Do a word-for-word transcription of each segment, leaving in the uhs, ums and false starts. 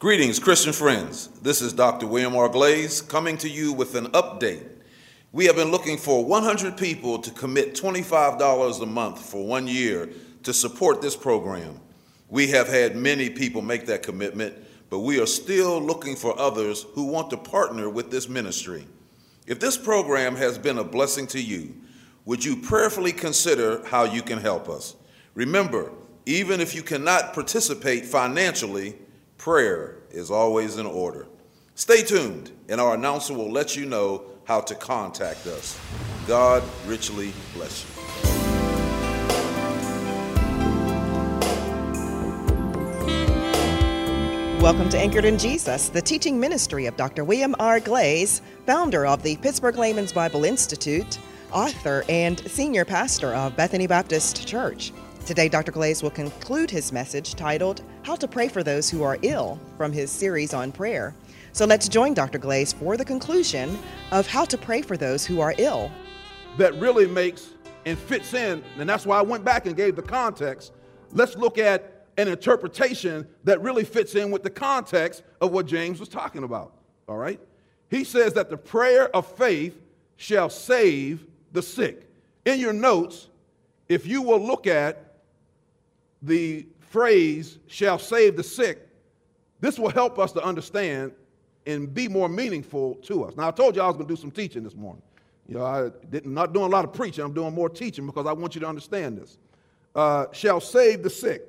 Greetings, Christian friends. This is Doctor William R. Glaze coming to you with an update. We have been looking for one hundred people to commit twenty-five dollars a month for one year to support this program. We have had many people make that commitment, but we are still looking for others who want to partner with this ministry. If this program has been a blessing to you, would you prayerfully consider how you can help us? Remember, even if you cannot participate financially, prayer is always in order. Stay tuned, and our announcer will let you know how to contact us. God richly bless you. Welcome to Anchored in Jesus, the teaching ministry of Doctor William R. Glaze, founder of the Pittsburgh Layman's Bible Institute, author and senior pastor of Bethany Baptist Church. Today, Doctor Glaze will conclude his message titled, How to Pray for Those Who Are Ill, from his series on prayer. So let's join Doctor Glaze for the conclusion of How to Pray for Those Who Are Ill. That really makes and fits in, and that's why I went back and gave the context. Let's look at an interpretation that really fits in with the context of what James was talking about, all right? He says that the prayer of faith shall save the sick. In your notes, if you will look at the phrase, shall save the sick, this will help us to understand and be more meaningful to us. Now, I told you I was going to do some teaching this morning. You know, I didn't, not doing a lot of preaching. I'm doing more teaching because I want you to understand this. Uh, shall save the sick.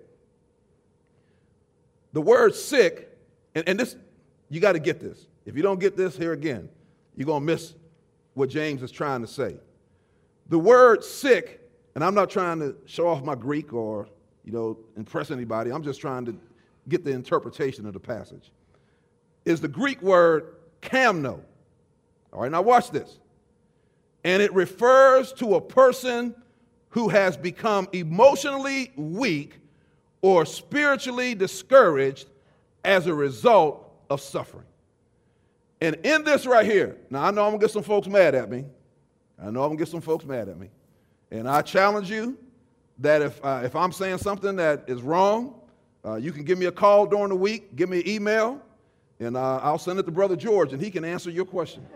The word sick, and, and this, you got to get this. If you don't get this, here again, you're going to miss what James is trying to say. The word sick, and I'm not trying to show off my Greek or, you know, impress anybody. I'm just trying to get the interpretation of the passage. Is the Greek word kamno. All right, now watch this. And it refers to a person who has become emotionally weak or spiritually discouraged as a result of suffering. And in this right here, now I know I'm going to get some folks mad at me. I know I'm going to get some folks mad at me. And I challenge you that if uh, if I'm saying something that is wrong, uh, you can give me a call during the week, give me an email, and uh, I'll send it to Brother George, and he can answer your question.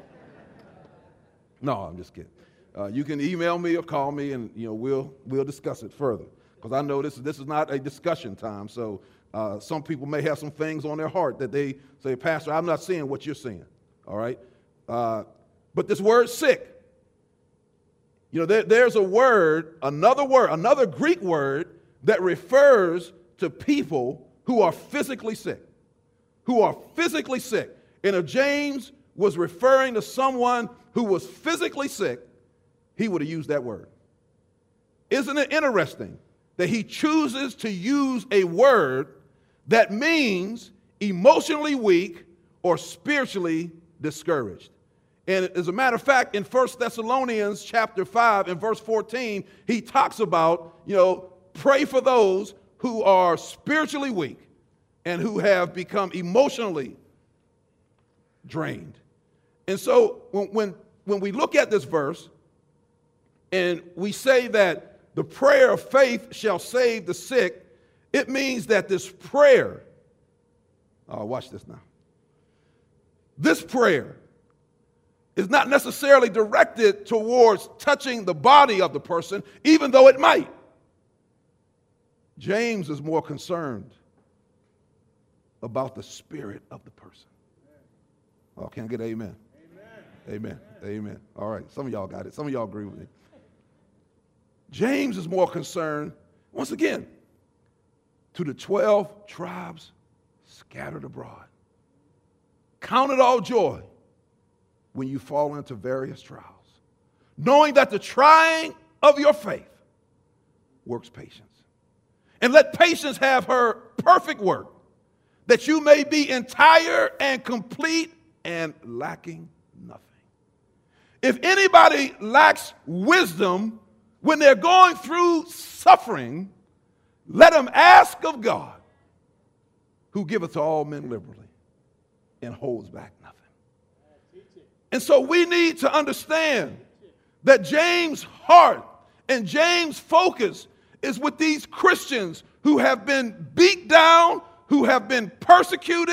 No, I'm just kidding. Uh, you can email me or call me, and you know we'll we'll discuss it further. Because I know this this is not a discussion time. So uh, some people may have some things on their heart that they say, Pastor, I'm not seeing what you're seeing. All right, uh, but this word sick. You know, there, there's a word, another word, another Greek word that refers to people who are physically sick, who are physically sick. And if James was referring to someone who was physically sick, he would have used that word. Isn't it interesting that he chooses to use a word that means emotionally weak or spiritually discouraged? And as a matter of fact, in First Thessalonians chapter five and verse fourteen, he talks about, you know, pray for those who are spiritually weak and who have become emotionally drained. And so when, when, when we look at this verse and we say that the prayer of faith shall save the sick, it means that this prayer, oh, watch this now. This prayer is not necessarily directed towards touching the body of the person, even though it might. James is more concerned about the spirit of the person. Oh, can I get amen? Amen. Amen. Amen. All right, some of y'all got it. Some of y'all agree with me. James is more concerned, once again, to the twelve tribes scattered abroad. Count it all joy when you fall into various trials, knowing that the trying of your faith works patience. And let patience have her perfect work, that you may be entire and complete and lacking nothing. If anybody lacks wisdom when they're going through suffering, let them ask of God, who giveth to all men liberally and holds back nothing. And so we need to understand that James' heart and James' focus is with these Christians who have been beat down, who have been persecuted,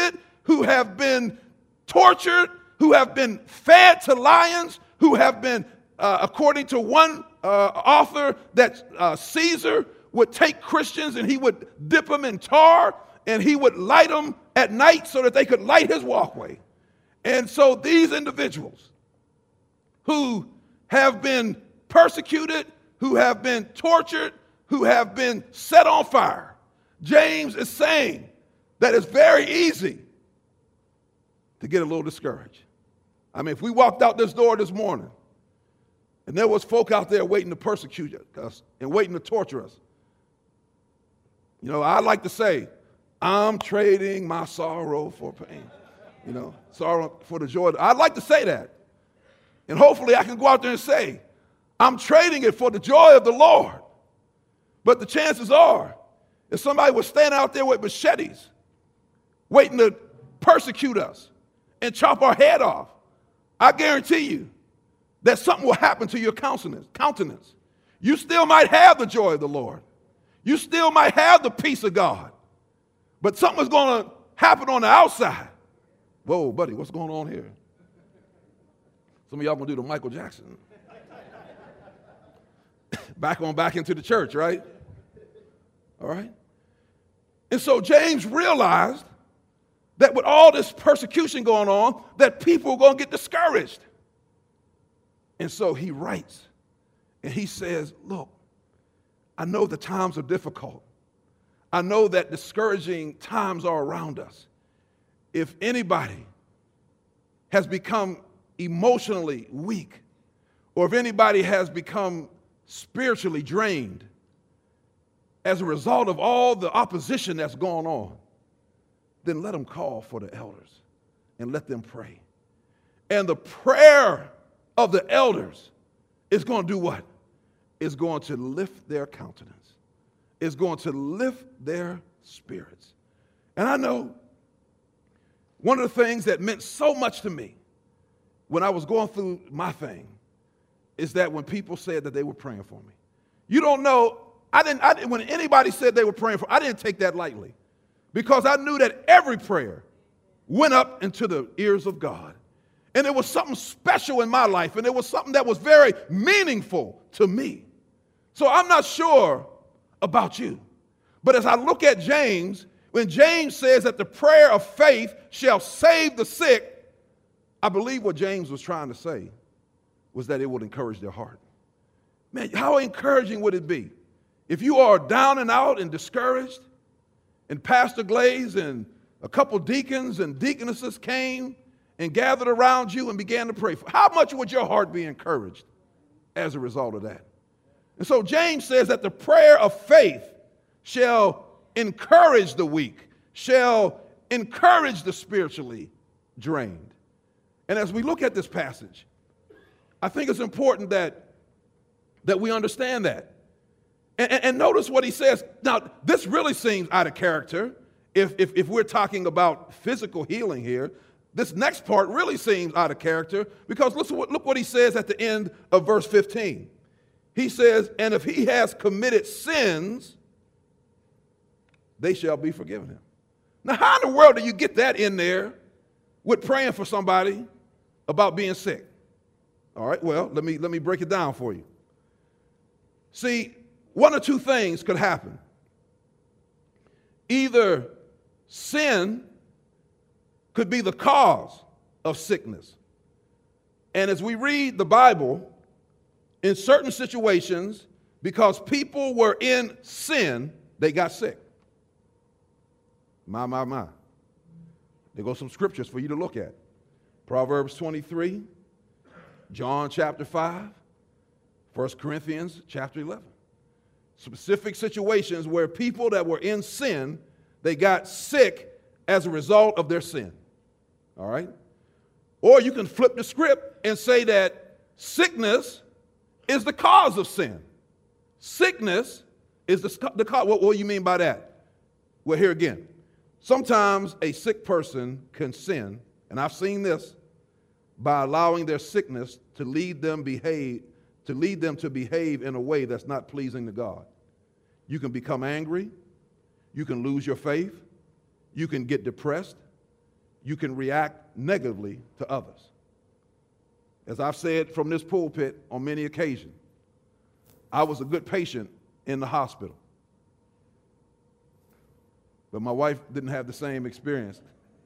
who have been tortured, who have been fed to lions, who have been, uh, according to one uh, author, that uh, Caesar would take Christians and he would dip them in tar and he would light them at night so that they could light his walkway. And so these individuals who have been persecuted, who have been tortured, who have been set on fire, James is saying that it's very easy to get a little discouraged. I mean, if we walked out this door this morning and there was folk out there waiting to persecute us and waiting to torture us, you know, I like to say, I'm trading my sorrow for pain. You know, sorrow for the joy. I'd like to say that. And hopefully I can go out there and say, I'm trading it for the joy of the Lord. But the chances are, if somebody was standing out there with machetes, waiting to persecute us and chop our head off, I guarantee you that something will happen to your countenance. You still might have the joy of the Lord. You still might have the peace of God. But something's going to happen on the outside. Whoa, buddy, what's going on here? Some of y'all going to do the Michael Jackson. Back on back into the church, right? All right? And so James realized that with all this persecution going on, that people are going to get discouraged. And so he writes, and he says, look, I know the times are difficult. I know that discouraging times are around us. If anybody has become emotionally weak, or if anybody has become spiritually drained as a result of all the opposition that's going on, then let them call for the elders and let them pray. And the prayer of the elders is going to do what? It's going to lift their countenance. It's going to lift their spirits. And I know one of the things that meant so much to me when I was going through my thing is that when people said that they were praying for me. You don't know, I didn't, I didn't when anybody said they were praying for, I didn't take that lightly, because I knew that every prayer went up into the ears of God. And it was something special in my life, and it was something that was very meaningful to me. So I'm not sure about you, but as I look at James, when James says that the prayer of faith shall save the sick, I believe what James was trying to say was that it would encourage their heart. Man, how encouraging would it be if you are down and out and discouraged, and Pastor Glaze and a couple deacons and deaconesses came and gathered around you and began to pray for? How much would your heart be encouraged as a result of that? And so James says that the prayer of faith shall encourage the weak, shall encourage the spiritually drained. And as we look at this passage, I think it's important that, that we understand that. And, and, and notice what he says. Now, this really seems out of character if, if, if we're talking about physical healing here. This next part really seems out of character, because listen, look what he says at the end of verse fifteen. He says, and if he has committed sins, they shall be forgiven him. Now, how in the world do you get that in there with praying for somebody about being sick? All right, well, let me, let me break it down for you. See, one or two things could happen. Either sin could be the cause of sickness. And as we read the Bible, in certain situations, because people were in sin, they got sick. My, my, my. There go some scriptures for you to look at. Proverbs twenty-three, John chapter five, First Corinthians chapter eleven. Specific situations where people that were in sin, they got sick as a result of their sin. All right? Or you can flip the script and say that sickness is the cause of sin. Sickness is the, the cause. What, what do you mean by that? Well, here again. Sometimes a sick person can sin, and I've seen this, by allowing their sickness to lead them behave, to lead them to behave in a way that's not pleasing to God. You can become angry. You can lose your faith. You can get depressed. you can react negatively to others. As I've said from this pulpit on many occasions, I was a good patient in the hospital. But my wife didn't have the same experience.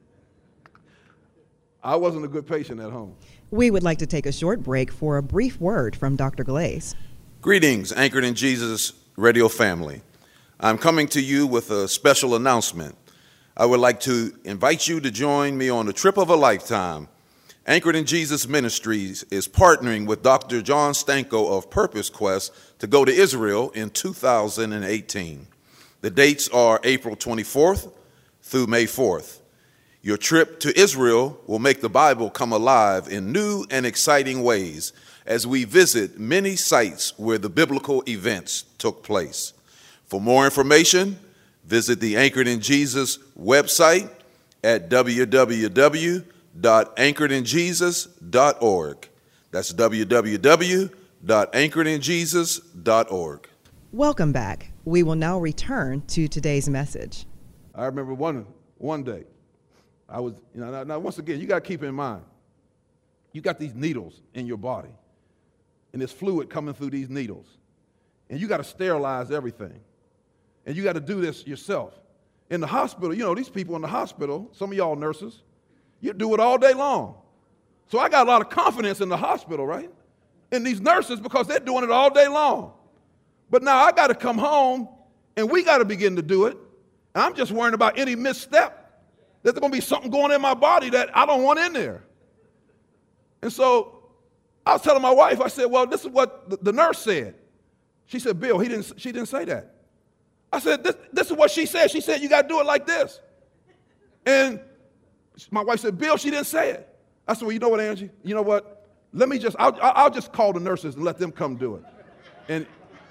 I wasn't a good patient at home. We would like to take a short break for a brief word from Doctor Glaze. Greetings, Anchored in Jesus radio family. I'm coming to you with a special announcement. I would like to invite you to join me on the trip of a lifetime. Anchored in Jesus Ministries is partnering with Doctor John Stanko of Purpose Quest to go to Israel in two thousand eighteen. The dates are April twenty-fourth through May fourth. Your trip to Israel will make the Bible come alive in new and exciting ways as we visit many sites where the biblical events took place. For more information, visit the Anchored in Jesus website at w w w dot anchored in jesus dot org. That's w w w dot anchored in jesus dot org. Welcome back. We will now return to today's message. I remember one one day, I was, you know, now, now once again, you got to keep in mind, you got these needles in your body, and there's fluid coming through these needles, and you got to sterilize everything, and you got to do this yourself. In the hospital, you know, these people in the hospital, some of y'all nurses, you do it all day long. So I got a lot of confidence in the hospital, right? In these nurses because they're doing it all day long. But now I got to come home and we got to begin to do it. And I'm just worrying about any misstep. There's going to be something going in my body that I don't want in there. And so I was telling my wife, I said, well, this is what the, the nurse said. She said, Bill, he didn't, she didn't say that. I said, this, this is what she said. She said, you got to do it like this. And my wife said, Bill, she didn't say it. I said, well, you know what, Angie? You know what? Let me just, I'll, I'll just call the nurses and let them come do it. And,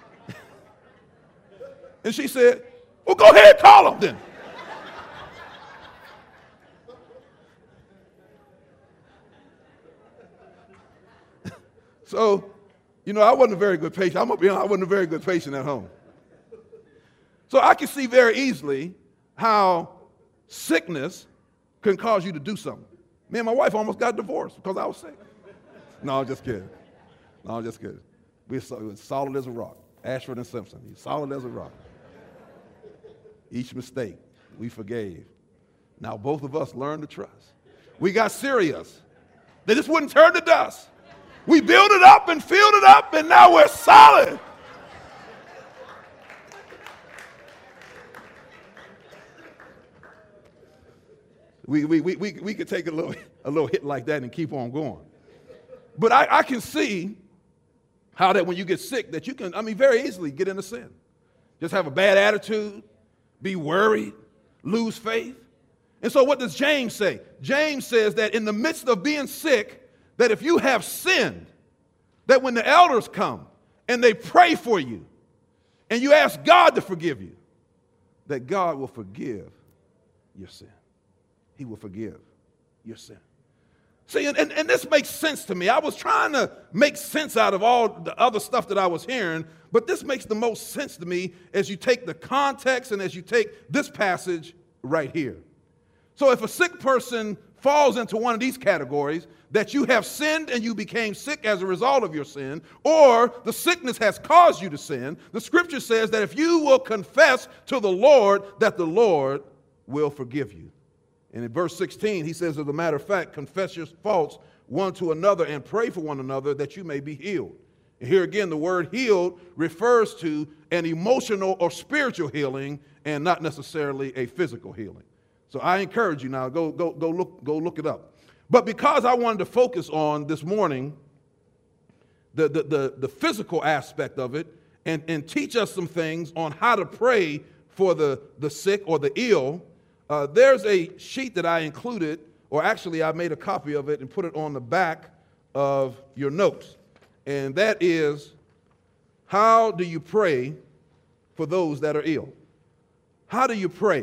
and she said, well, go ahead, call them then. So, you know, I wasn't a very good patient. I'm going to be honest, I wasn't a very good patient at home. So I can see very easily how sickness can cause you to do something. Me and my wife almost got divorced because I was sick. No, I'm just kidding. No, I'm just kidding. We're so, solid as a rock. Ashford and Simpson, he's solid as a rock. Each mistake, we forgave. Now both of us learned to trust. We got serious. They just wouldn't turn to dust. We built it up and filled it up, and now we're solid. We, we, we, we, we could take a little, a little hit like that and keep on going. But I, I can see how that when you get sick that you can, I mean, very easily get into sin. Just have a bad attitude, be worried, lose faith. And so what does James say? James says that in the midst of being sick, that if you have sinned, that when the elders come and they pray for you and you ask God to forgive you, that God will forgive your sin. He will forgive your sin. See, and, and, and this makes sense to me. I was trying to make sense out of all the other stuff that I was hearing, but this makes the most sense to me as you take the context and as you take this passage right here. So if a sick person falls into one of these categories, that you have sinned and you became sick as a result of your sin, or the sickness has caused you to sin, the scripture says that if you will confess to the Lord, that the Lord will forgive you. And in verse sixteen, he says, as a matter of fact, confess your faults one to another and pray for one another that you may be healed. And here again, the word healed refers to an emotional or spiritual healing and not necessarily a physical healing. So I encourage you now, go, go, go, look, go look it up. But because I wanted to focus on this morning the, the, the, the physical aspect of it and, and teach us some things on how to pray for the, the sick or the ill, Uh, there's a sheet that I included, or actually I made a copy of it and put it on the back of your notes. And that is, how do you pray for those that are ill? How do you pray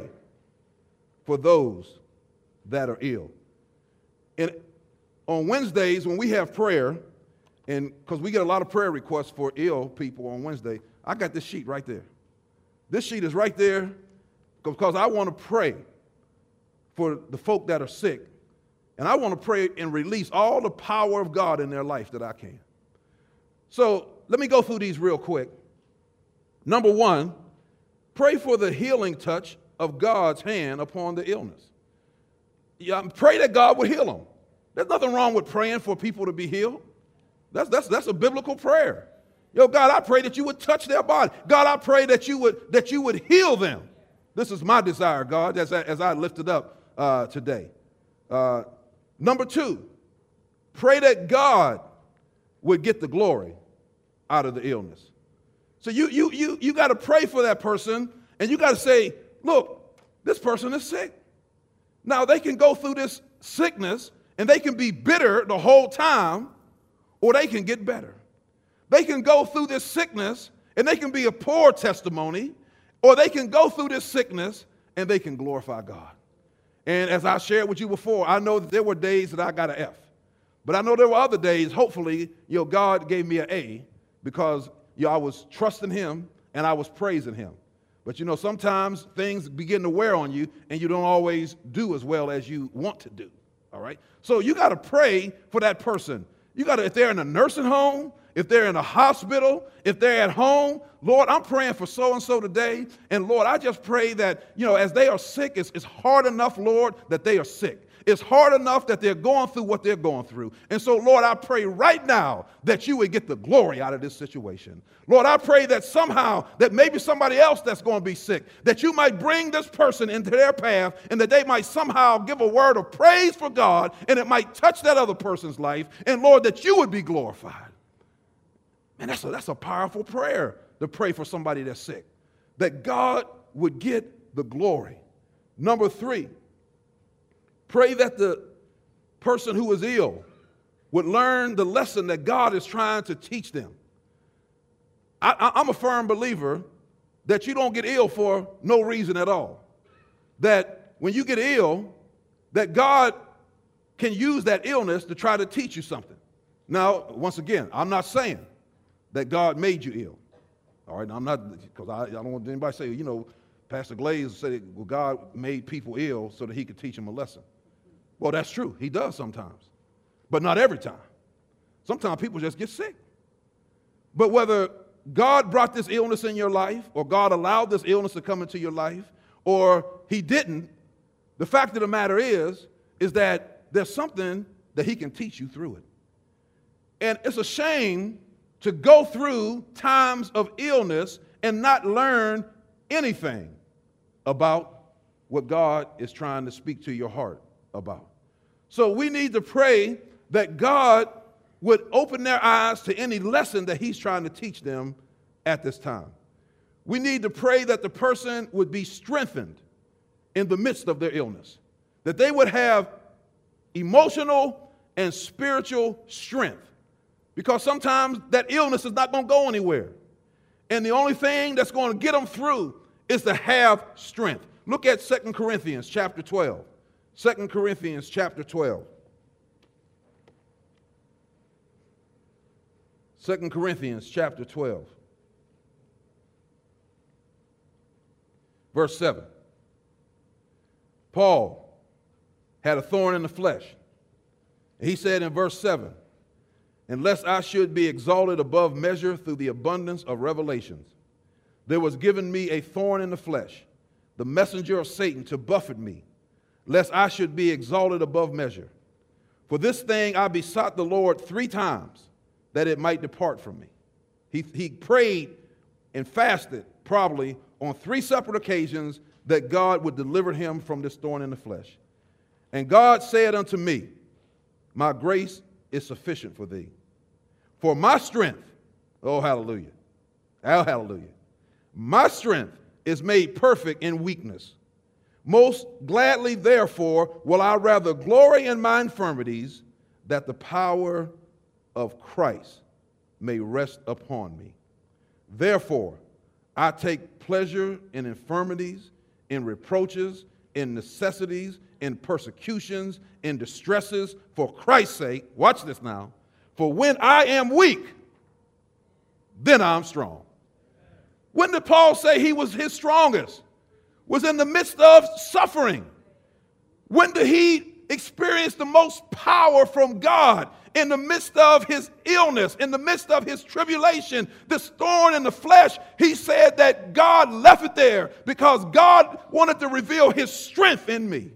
for those that are ill? And on Wednesdays when we have prayer, and because we get a lot of prayer requests for ill people on Wednesday, I got this sheet right there. This sheet is right there because I want to pray for the folk that are sick And I want to pray and release all the power of God in their life that I can. So let me go through these real quick. Number one, pray for the healing touch of God's hand upon the illness. Yeah, pray that God would heal them. There's nothing wrong with praying for people to be healed. That's, that's, that's a biblical prayer. Yo, God, I pray that you would touch their body. God, I pray that you would, that you would heal them. This is my desire, God, as I, as I lift it up uh, today. Uh, number two, pray that God would get the glory out of the illness. So you, you, you, you got to pray for that person, and you got to say, look, this person is sick. Now, they can go through this sickness, and they can be bitter the whole time, or they can get better. They can go through this sickness, and they can be a poor testimony, or they can go through this sickness, and they can glorify God. And as I shared with you before, I know that there were days that I got an F. But I know there were other days, hopefully, you know, God gave me an A because you know, I was trusting him and I was praising him. But, you know, sometimes things begin to wear on you and you don't always do as well as you want to do, all right? So you got to pray for that person. You got to, if they're in a nursing home, if they're in a hospital, if they're at home, Lord, I'm praying for so-and-so today. And Lord, I just pray that, you know, as they are sick, it's, it's hard enough, Lord, that they are sick. It's hard enough that they're going through what they're going through. And so, Lord, I pray right now that you would get the glory out of this situation. Lord, I pray that somehow, that maybe somebody else that's going to be sick, that you might bring this person into their path and that they might somehow give a word of praise for God and it might touch that other person's life. And, Lord, that you would be glorified. Man, that's a, that's a powerful prayer to pray for somebody that's sick, that God would get the glory. Number three, pray that the person who is ill would learn the lesson that God is trying to teach them. I, I, I'm a firm believer that you don't get ill for no reason at all. That when you get ill, that God can use that illness to try to teach you something. Now, once again, I'm not saying that God made you ill. All right, I'm not, because I, I don't want anybody to say, you know, Pastor Glaze said, well, God made people ill so that he could teach them a lesson. Well, that's true. He does sometimes, but not every time. Sometimes people just get sick. But whether God brought this illness in your life or God allowed this illness to come into your life or he didn't, the fact of the matter is, is that there's something that he can teach you through it. And it's a shame to go through times of illness and not learn anything about what God is trying to speak to your heart about. So we need to pray that God would open their eyes to any lesson that he's trying to teach them at this time. We need to pray that the person would be strengthened in the midst of their illness, that they would have emotional and spiritual strength, because sometimes that illness is not going to go anywhere. And the only thing that's going to get them through is to have strength. Look at Second Corinthians chapter twelve. Second Corinthians chapter twelve. Second Corinthians chapter twelve. Verse seven. Paul had a thorn in the flesh. He said in verse seven, unless I should be exalted above measure through the abundance of revelations, there was given me a thorn in the flesh, the messenger of Satan to buffet me, lest I should be exalted above measure. For this thing I besought the Lord three times, that it might depart from me. He, he prayed and fasted probably on three separate occasions that God would deliver him from this thorn in the flesh. And God said unto me, my grace is sufficient for thee. For my strength, oh hallelujah, oh hallelujah, my strength is made perfect in weakness. Most gladly, therefore, will I rather glory in my infirmities, that the power of Christ may rest upon me. Therefore, I take pleasure in infirmities, in reproaches, in necessities, in persecutions, in distresses, for Christ's sake. Watch this now. For when I am weak, then I'm strong. When did Paul say he was his strongest? Was in the midst of suffering. When did he experienced the most power from God in the midst of his illness, in the midst of his tribulation, this thorn in the flesh. He said that God left it there because God wanted to reveal his strength in me.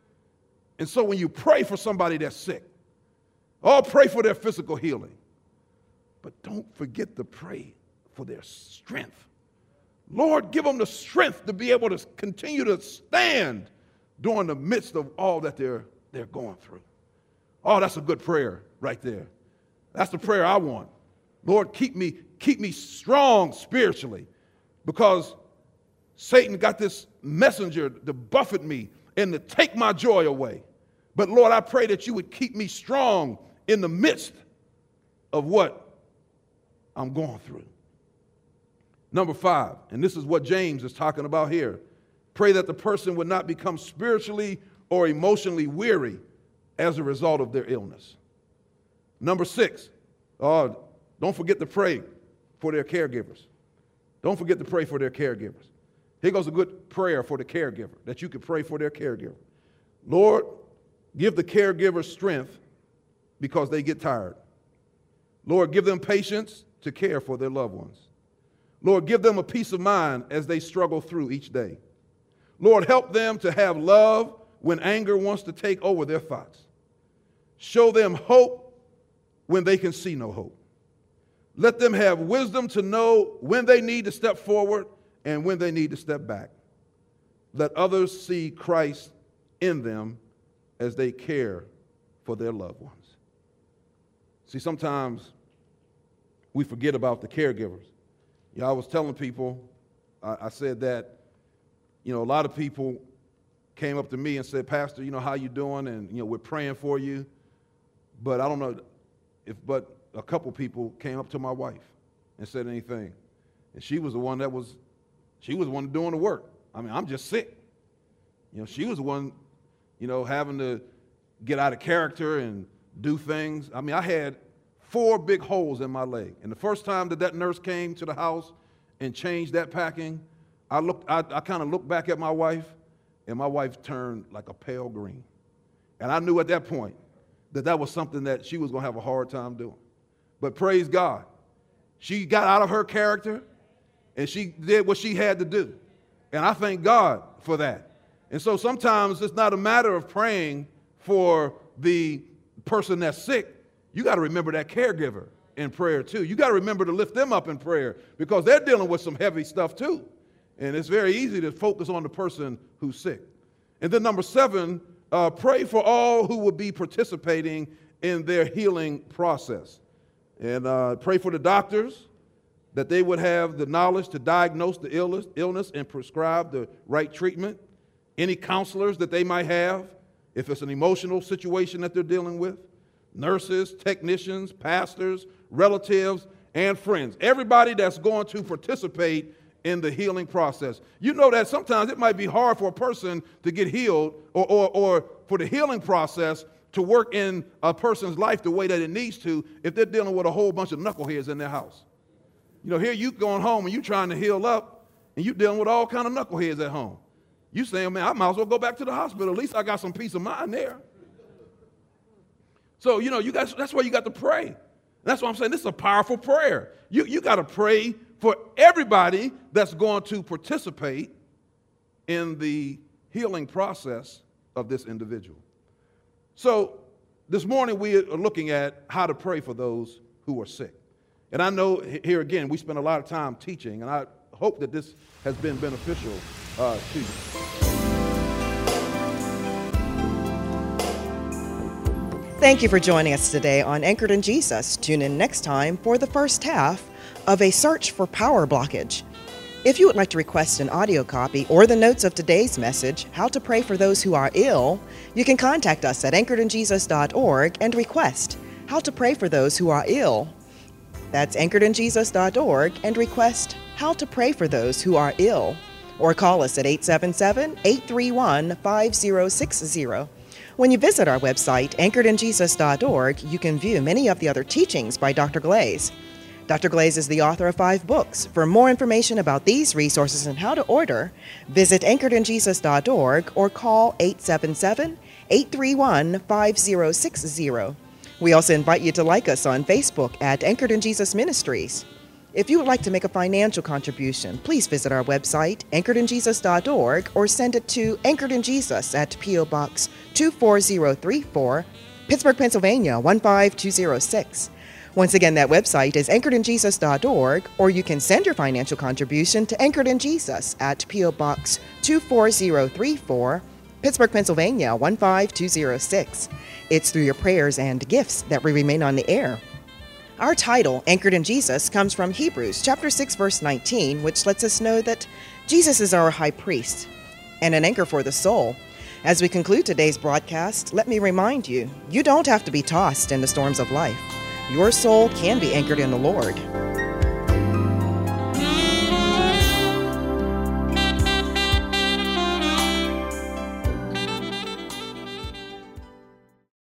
And so when you pray for somebody that's sick, or pray for their physical healing, but don't forget to pray for their strength. Lord, give them the strength to be able to continue to stand during the midst of all that they're, they're going through. Oh, that's a good prayer right there. That's the prayer I want. Lord, keep me, keep me strong spiritually, because Satan got this messenger to buffet me and to take my joy away. But Lord, I pray that you would keep me strong in the midst of what I'm going through. Number five, and this is what James is talking about here. Pray that the person would not become spiritually or emotionally weary as a result of their illness. Number six, oh, don't forget to pray for their caregivers. Don't forget to pray for their caregivers. Here goes a good prayer for the caregiver, that you could pray for their caregiver. Lord, give the caregiver strength because they get tired. Lord, give them patience to care for their loved ones. Lord, give them a peace of mind as they struggle through each day. Lord, help them to have love when anger wants to take over their thoughts. Show them hope when they can see no hope. Let them have wisdom to know when they need to step forward and when they need to step back. Let others see Christ in them as they care for their loved ones. See, sometimes we forget about the caregivers. Yeah, I was telling people, I, I said that, you know, a lot of people came up to me and said, Pastor, you know, how you doing? And, you know, we're praying for you. But I don't know if, but a couple people came up to my wife and said anything. And she was the one that was, she was the one doing the work. I mean, I'm just sick. You know, she was the one, you know, having to get out of character and do things. I mean, I had four big holes in my leg. And the first time that that nurse came to the house and changed that packing, I looked, I, I kind of looked back at my wife, and my wife turned like a pale green. And I knew at that point that that was something that she was going to have a hard time doing. But praise God, she got out of her character, and she did what she had to do. And I thank God for that. And so sometimes it's not a matter of praying for the person that's sick. You got to remember that caregiver in prayer too. You got to remember to lift them up in prayer, because they're dealing with some heavy stuff too. And it's very easy to focus on the person who's sick. And then number seven, uh, pray for all who will be participating in their healing process. And uh, pray for the doctors, that they would have the knowledge to diagnose the illness, illness and prescribe the right treatment. Any counselors that they might have, if it's an emotional situation that they're dealing with. Nurses, technicians, pastors, relatives, and friends. Everybody that's going to participate in the healing process. You know that sometimes it might be hard for a person to get healed, or, or, or for the healing process to work in a person's life the way that it needs to if they're dealing with a whole bunch of knuckleheads in their house. You know, here you going home and you trying to heal up, and you dealing with all kind of knuckleheads at home. You saying, man, I might as well go back to the hospital. At least I got some peace of mind there. So, you know, you guys, that's why you got to pray. That's why I'm saying this is a powerful prayer. You, you got to pray for everybody that's going to participate in the healing process of this individual. So this morning we are looking at how to pray for those who are sick. And I know here again, we spend a lot of time teaching, and I hope that this has been beneficial uh, to you. Thank you for joining us today on Anchored in Jesus. Tune in next time for the first half of A Search for Power Blockage. If you would like to request an audio copy or the notes of today's message, How to Pray for Those Who Are Ill, you can contact us at anchored in jesus dot org and request How to Pray for Those Who Are Ill. That's anchored in jesus dot org and request How to Pray for Those Who Are Ill. Or call us at eight seven seven, eight three one, five zero six zero. When you visit our website, anchored in jesus dot org, you can view many of the other teachings by Doctor Glaze. Doctor Glaze is the author of five books. For more information about these resources and how to order, visit anchored in jesus dot org or call eight seven seven, eight three one, five zero six zero. We also invite you to like us on Facebook at Anchored in Jesus Ministries. If you would like to make a financial contribution, please visit our website, anchored in jesus dot org, or send it to Anchored in Jesus at P O. Box two four zero three four, Pittsburgh, Pennsylvania one five two zero six. Once again, that website is anchored in jesus dot org, or you can send your financial contribution to Anchored in Jesus at P O. Box two four zero three four, Pittsburgh, Pennsylvania one five two zero six. It's through your prayers and gifts that we remain on the air. Our title, Anchored in Jesus, comes from Hebrews chapter six, verse nineteen, which lets us know that Jesus is our high priest and an anchor for the soul. As we conclude today's broadcast, let me remind you, you don't have to be tossed in the storms of life. Your soul can be anchored in the Lord.